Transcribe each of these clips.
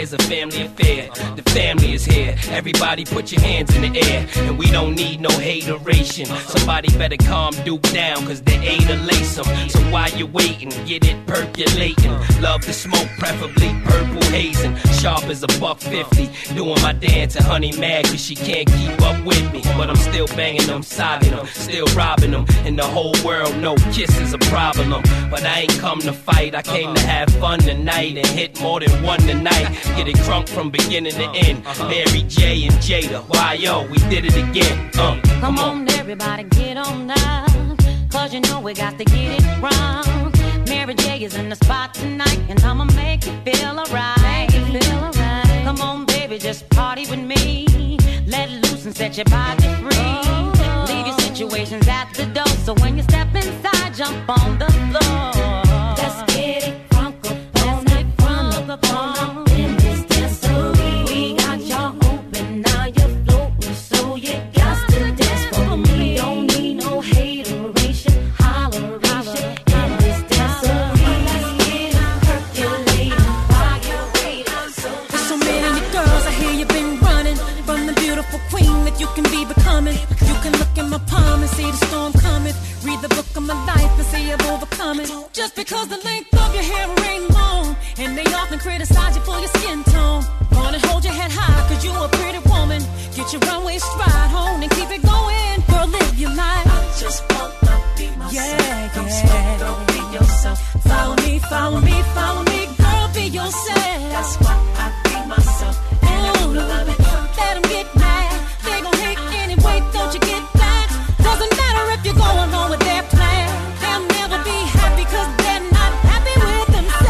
is a family affair. The family is here. Everybody put your hands in the air. And we don't need no hateration. Somebody better calm Duke down, cause they ain't a lace 'em. So while you're waiting, get it percolating. Love the smoke, preferably purple hazing. Sharp as a $1.50. Doing my dance and honey mad cause she can't keep up with me. But I'm still banging them, sogging them, still robbing them. And the whole world know kiss is a problem. But I ain't come to fight, I came to have fun tonight. And hit more than one tonight. Get it crunk from beginning to end. Mary J and Jada, why yo, we did it again. Come on everybody, get on up. Cause you know we got to get it wrong. Mary J is in the spot tonight. And I'ma make you feel alright. Come on baby, just party with me. Let loose and set your body free. Leave your situations at the door. So when you step inside, jump on the floor. Let's get it crunk up on in this dancery. We got y'all open, now you're floating. So you got to dance for me. Don't need no hateration, holleration in this dancery. Let's get it percolating while you're waiting. There's so many girls, I hear you've been running from the beautiful queen that you can be becoming. You can look in my palm and see the storm coming. Read the book of my life and see I've overcome it. Just because the length of your hair ain't long, and they often criticize you for your skin tone. Wanna hold your head high cause you a pretty woman. Get your runway stride home and keep it going. Girl, live your life. I just wanna be myself. Yeah. Don't be yourself. Follow me, follow me, follow me. Girl, be yourself. That's why I be myself. And love it. Let them get mad. They gon' hate anyway, don't you get back? Doesn't matter if you're going on with their plan. They'll never be happy cause they're not happy with themselves.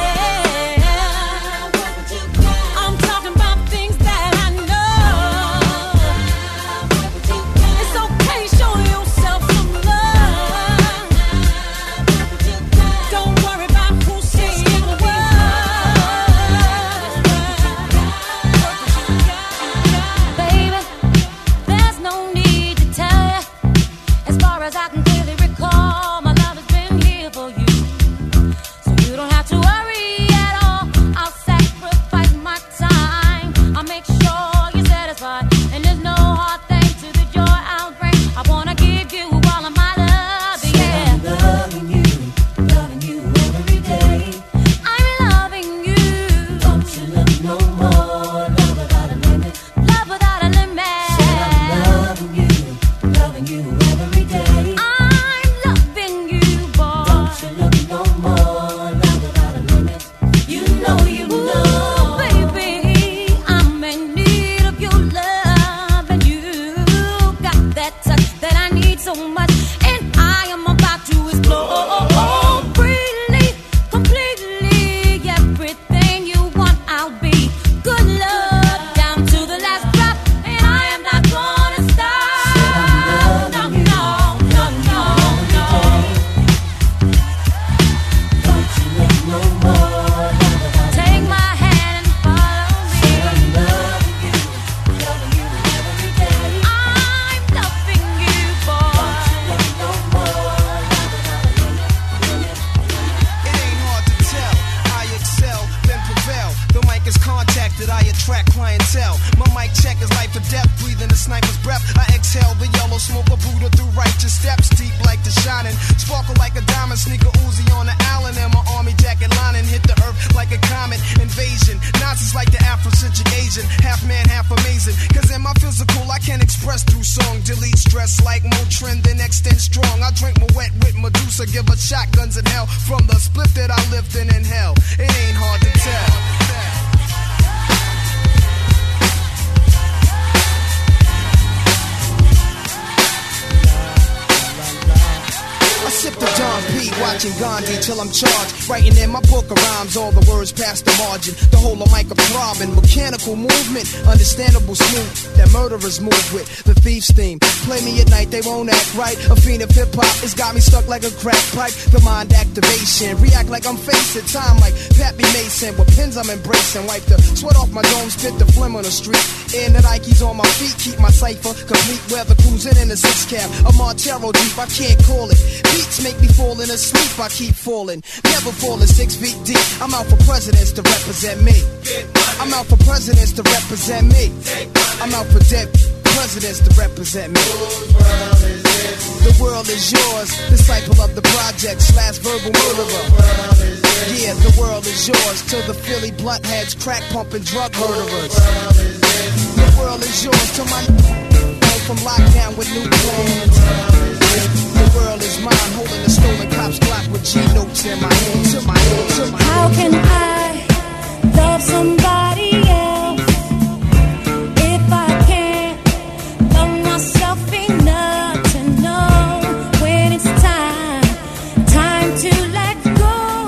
I'm talking about things that I know. It's okay, show yourself some love. Don't worry about who's saying the word. Baby, there's no need to tell you. As far as I can clearly recall, my love has been here for you. So you don't have to worry at all. I'll sacrifice my time. I'll make sure you're satisfied. And there's no hard thing to the joy I'll bring. I wanna give you all of my love, yeah. I'm loving you every day. I'm loving you. Don't you love no more? Love without a limit. Love without a limit. I'm loving you every day. I'm loving you, boy. Don't you love no more? Love without a limit. You know. Ooh, baby, I'm in need of your love, and you got that touch that I need so much, and I am about to explore freely, completely. Everything you want, I'll be. Good love down to the last drop, and I am not gonna stop. No. Don't you let no more. Take my hand and follow me. I'm loving you every day. I'm loving you, boy. Don't you let no more. It ain't hard to tell. I excel, then prevail. The mic is contacted, I attract clientele. My mic check is life or death, breathing the sniper's breath. I exhale the yellow smoke of Buddha through righteous steps, deep like the shining. Sparkle like a diamond, sneaker Uzi on the island. And my army jacket lining hit the earth like a comet invasion. Nazis like the Afrocentric Asian, half man, half amazing. Cause in my physical, I can express through song. Delete stress like Motrin, then extend strong. I drink my wet with Medusa, give her shotguns in hell. From the split that I lived in hell, it ain't hard to tell. I sip the John P, watching Gandhi till I'm charged. Writing in my book of rhymes, all the words past the margin. The whole of mic a throbbing, mechanical movement, understandable smooth. That murderers move with the thief's theme. Play me at night, they won't act right. A fiend of hip hop, it's got me stuck like a crack pipe. The mind activation, react like I'm facing time like Pappy Mason. With pins I'm embracing, wipe the sweat off my dome, spit the phlegm on the street. And the Nikes on my feet, keep my cipher complete. Weather cruising in a six cab, a Montero Jeep, I can't call it. Beats make me falling asleep, I keep falling. Never falling 6 feet deep. I'm out for presidents to represent me. Get money. I'm out for presidents to represent me. I'm out for dead presidents to represent me. The world is yours, disciple of the project / verbal murderer. Yeah, the world is yours till the Philly blunt heads, crack pumping drug murderers. The world is yours till my home from lockdown with new plans. The world is mine, holding a stolen cop's Glock with G notes in my hands. How can I love somebody else if I can't love myself enough to know when it's time to let go?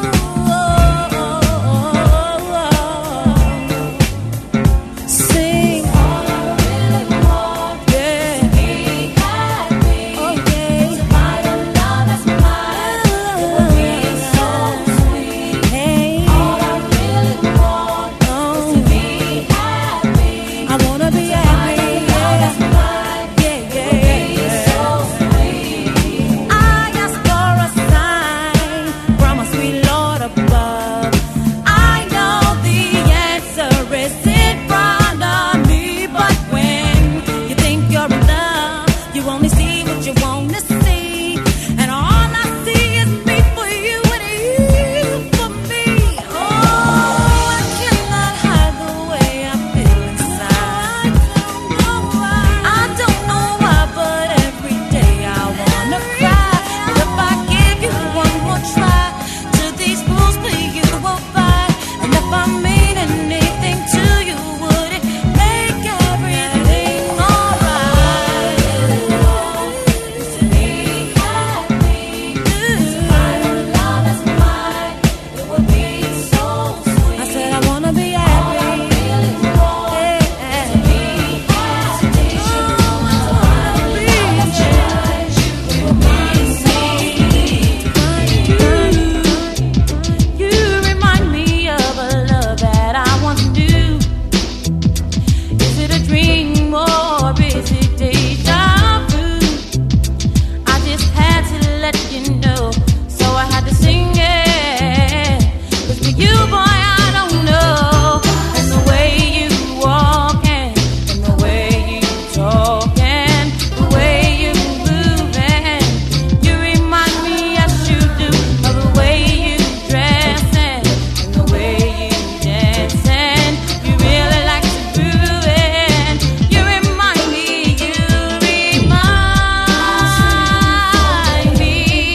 Sing all I really want, yeah. To be happy, oh yeah. To find a love that's mine, it would be so sweet. Hey, all I really want is to be happy. I wanna be happy, yeah. That's mine, yeah, yeah. So sweet. I ask for a sign from a sweet Lord above. I know the answer is in front of me, but when you think you're in love, you only see what you want to see, and all I see is me for you and you for me. Oh, I cannot hide the way I feel inside. I don't know why, but every day I wanna cry. But if I give you one more try, to these rules please you will find. And if I mean anything to you, would it make everything alright? To be happy, to find a love that's mine, it would be so sweet. I said I wanna be happy. All I really want is to be happy. You remind me of a love that I once knew. Is it a dream or is it deja vu? I just had to let you know, so I had to sing it. 'Cause for you, boy, I don't know. And the way you walk and the way you talk and the way you move, and you remind me as you do of the way you dress and the way you dance, and you really like to groove, and you remind me, you remind me,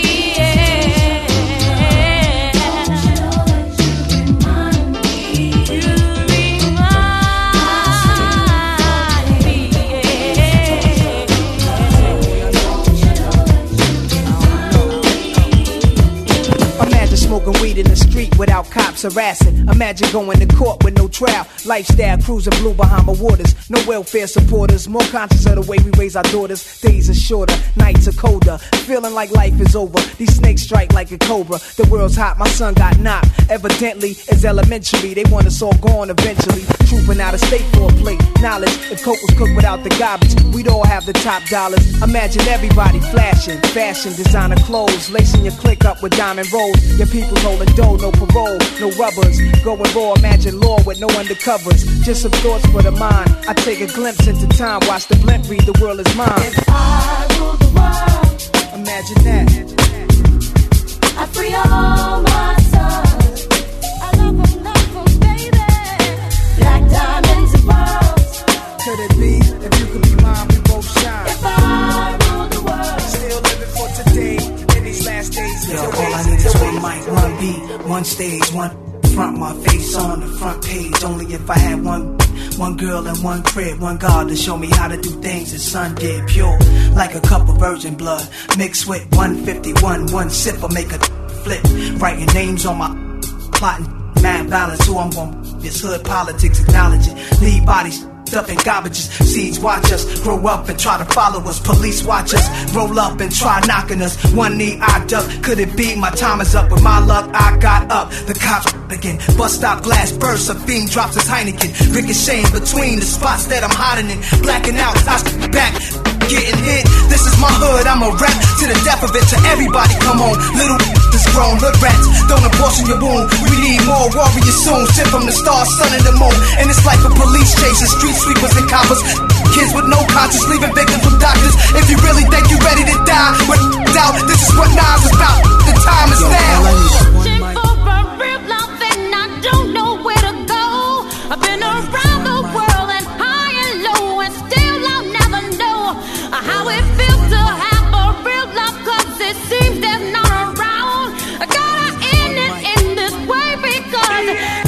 Imagine smoking weed in the street without cops harassing. Imagine going to court with no trial. Lifestyle cruising blue Bahama waters. No welfare supporters. More conscious of the way we raise our daughters. Days are shorter, nights are colder. Feeling like life is over. These snakes strike like a cobra. The world's hot, my son got knocked. Evidently, it's elementary. They want us all gone eventually. Trooping out of state for a plate. Knowledge, if coke was cooked without the garbage, we'd all have the top dollars. Imagine everybody flashing. Fashion, designer clothes. Lacing your click up with diamond rolls. Your people's holding dough, no parole, no rubbers. Going raw, imagine law with no undercovers. Just some thoughts for the mind. I take a glimpse into time, watch the blimp read, the world is mine. If I rule the world, Imagine that. I free all my sons. I love them, baby. Black diamonds and pearls. Could it be, if you could be mine, we both shine. If I rule the world, Still living for today, in these last days. Yo, all I need is one mic, one beat, one stage, one front, my face on the front page. Only if I had one girl and one crib, one God to show me how to do things his son did. Pure, like a cup of virgin blood, mixed with 151, one sip will make a flip. Writing names on my plotting, mad balance, who I'm gon' this hood politics, acknowledge it. Leave bodies up in garbages, seeds watch us grow up and try to follow us. Police watch us roll up and try knocking us. One knee I duck, could it be my time is up? With my luck I got up, the cops again. Bus stop glass bursts, a fiend drops his Heineken, ricocheting between the spots that I'm hiding in. Blacking out, I back, getting hit. This is my hood, I'm a rap to the death of it. To everybody, come on, little this grown hood rats. Don't abortion your wound. We need more warriors soon. Sent from the stars, sun and the moon. And it's like a police chasing street sweepers and coppers. Kids with no conscience, leaving victims with doctors. If you really think you're ready to die, with doubt, this is what Nas is about. The time is now. Searching for a real love and I don't know where to go. I've been around the world and high and low, and still I'll never know how it feels to have a real love, 'cause it seems there's not around. I gotta end it in this way because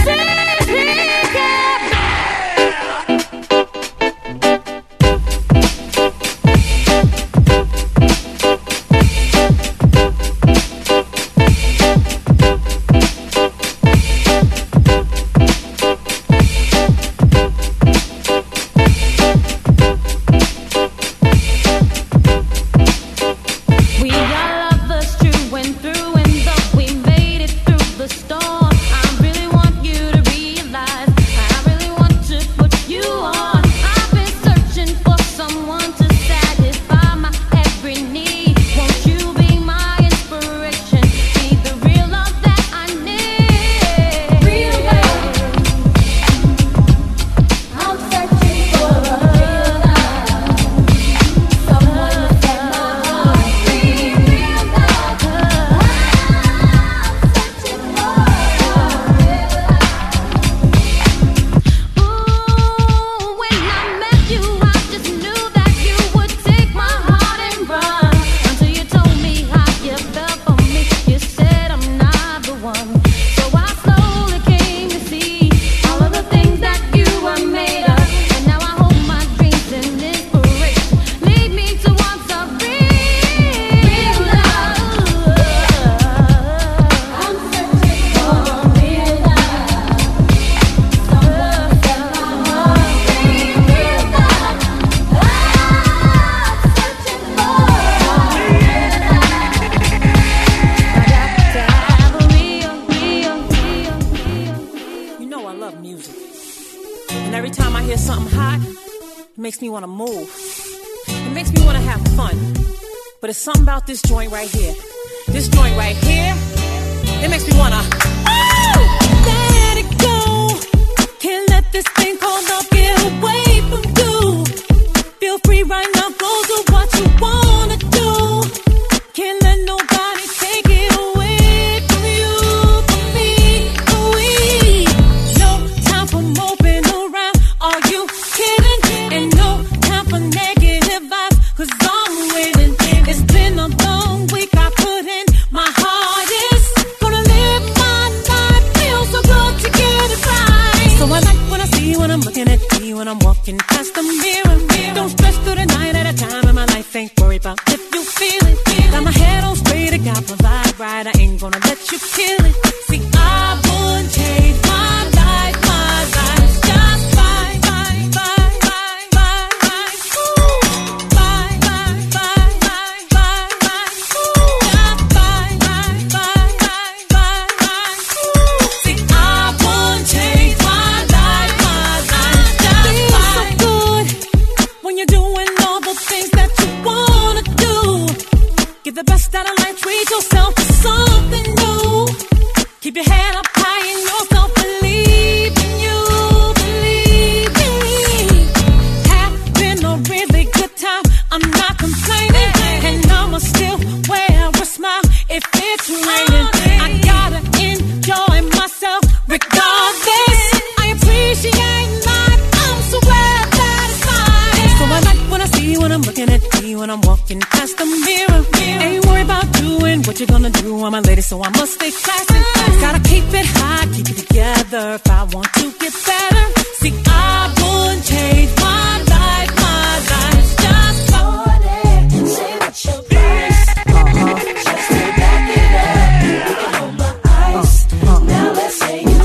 something about this joint right here. This joint right here, it makes me wanna let it go. Can't let this thing called love get away from you. Feel free right now, go do what you wanna do. Can't let nobody take it away from you, from me, we. No time for moping around, are you kidding? And no time for negative vibes, 'cause I'm winning. It's been a long week, I put in my hardest. Gonna live my life, feels so good to get it right. So I like what I see when I'm looking at me, when I'm walking past the mirror. Don't stress through the night at a time in my life, ain't worried about if you feel it. Got my head on straight, I got my vibe right, I ain't gonna let you kill it. See, I wouldn't change my life, just fine, fine, fine, fine, fine, fine. Ooh, fine, fine, fine, fine, fine, fine. Ooh, just fine, fine, fine, fine, fine, fine. Ooh, see, I wouldn't change my life, just fine. So good when you're doing all the things that you wanna do. Give the best out of life, treat yourself to something new. Keep your head up high in yourself, believe in you, believe in me. Having a really good time, I'm not complaining, and I'ma still wear a smile if it's raining. I gotta enjoy myself regardless. I appreciate life, I'm so glad that it's mine. So I like what I see when I'm looking at me, when I'm walking past the mirror. Ain't worried about doing what you're gonna do, I'm a lady, so I must stay classy. Gotta keep it high, keep it together if I want to get better. See, I wouldn't change my life, just for that. Say what your price, just to back it up. You can hold my eyes, now let's say you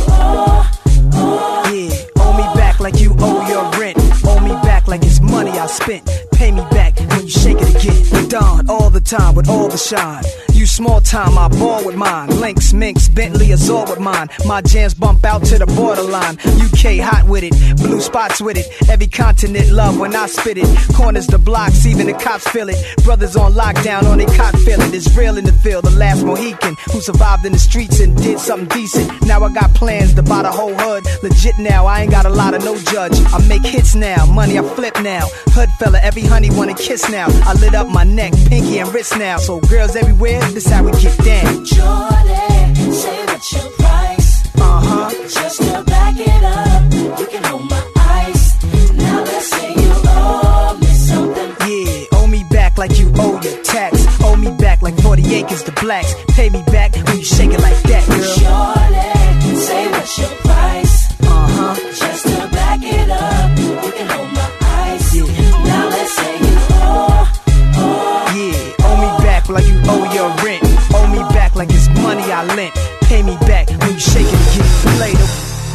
Yeah, owe me back like you owe your rent. Owe me back like it's money I spent. Pay me back when you shake it again. Dawn all the time with all the shine. You small time, I ball with mine. Lynx, Minx, Bentley, Azor with mine. My jams bump out to the borderline. UK hot with it, blue spots with it. Every continent love when I spit it. Corners the blocks, even the cops feel it. Brothers on lockdown on their cot feeling. It's real in the field, the last Mohican who survived in the streets and did something decent. Now I got plans to buy the whole hood. Legit now, I ain't got a lot of no judge. I make hits now, money I flip now. Hood fella, every honey wanna kiss now. I lit up my neck, pinky and wrist now. So girls everywhere, this how we get down. Jordan, say what's your price? Just to back it up, you can hold my ice. Now let's say you owe me something. Yeah, owe me back like you owe your tax. Owe me back like 40 acres to blacks. Pay me back when you shake it like that, girl. Jordan, say what's your price? Just to back it up, you can hold my ice. Yeah. Now let's say you owe. Yeah, owe me back like you owe your rent. Owe me back like it's money I lent. Pay me back when you shake it and get it later.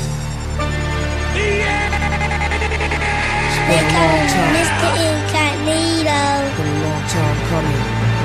Mr. Incognito. Been a long time coming.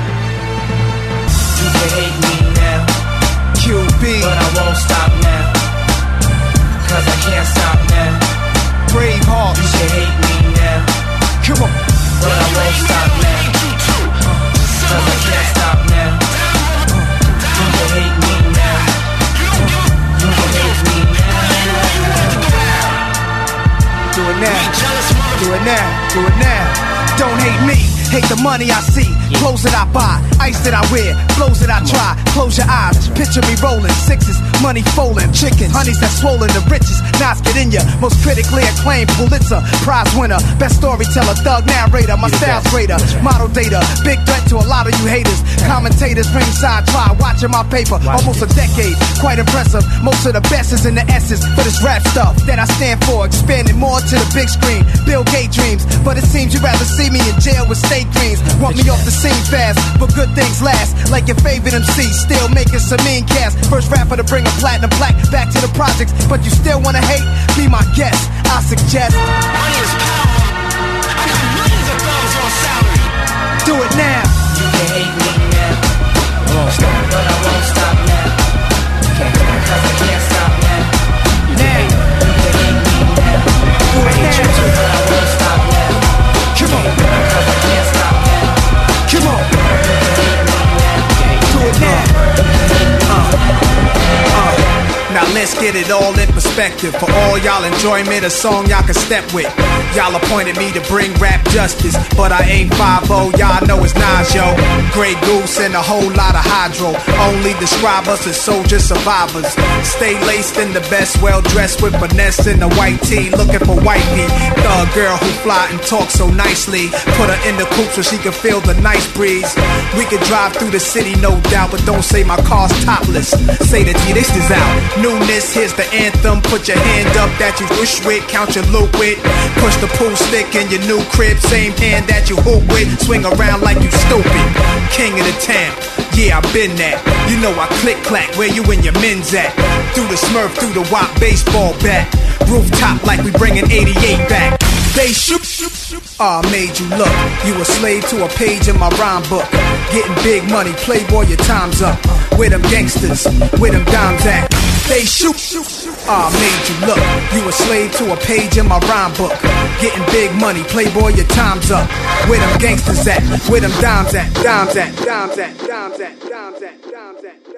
You can hate me now, QB, but I won't stop now. Cause I can't stop now. Braveheart. You can hate me now, Come on. but I won't stop now. Cause I can't stop now. You can hate me now. You can hate me now. Do it now. Do it now. Do it now. Don't hate me. Hate the money I see, clothes that I buy, ice that I wear, flows that I try. Close your eyes, picture me rolling sixes, money folding, chickens, honeys that swollen the richest. Knots get in ya, most critically acclaimed Pulitzer Prize winner, best storyteller, thug narrator. My style's greater, model data, big threat to a lot of you haters. Commentators ringside try watching my paper, almost a decade, quite impressive. Most of the best is in the essence for this rap stuff that I stand for, expanding more to the big screen. Bill Gates dreams, but it seems you'd rather see me in jail with state dreams. Want me off the scene fast, but good things last. Like your favorite MC, still making some mean cast. First rapper to bring a platinum plaque back to the projects, but you still wanna hate? Be my guest, I suggest. Money is power. I got millions of dollars on salary. Do it now. You can hate me now, but I won't stop now. Cause I can't stop now. Now. You can hate me now, Do it now. but I won't stop now. Come on. Cause I can't stop now. Come on. Do it now. Now let's get it all in perspective. For all y'all enjoyment, a song y'all can step with. Y'all appointed me to bring rap justice, but I ain't 5-0, y'all know it's Nas, yo. Grey Goose and a whole lot of hydro. Only describe us as soldier survivors. Stay laced in the best, well dressed with finesse in the white tee, looking for wifey. Thug girl who fly and talk so nicely. Put her in the coupe so she can feel the nice breeze. We could drive through the city, no doubt, but don't say my car's topless. Say the G, this is out. Newness, here's the anthem. Put your hand up that you wish with, count your loot with. Push the pool stick in your new crib, same hand that you hoop with. Swing around like you stupid. King of the town, yeah, I've been that. You know I click clack, where you and your men's at? Through the Smurf, through the WAP baseball bat. Rooftop like we bringing 88 back. They shoot, I made you look. You a slave to a page in my rhyme book. Getting big money, playboy, your time's up. Where them gangsters, where them dimes at? They shoot, I made you look. You a slave to a page in my rhyme book. Getting big money, playboy, your time's up. Where them gangsters at? Where them dimes at? Dimes at, dimes at, dimes at, dimes at, dimes at.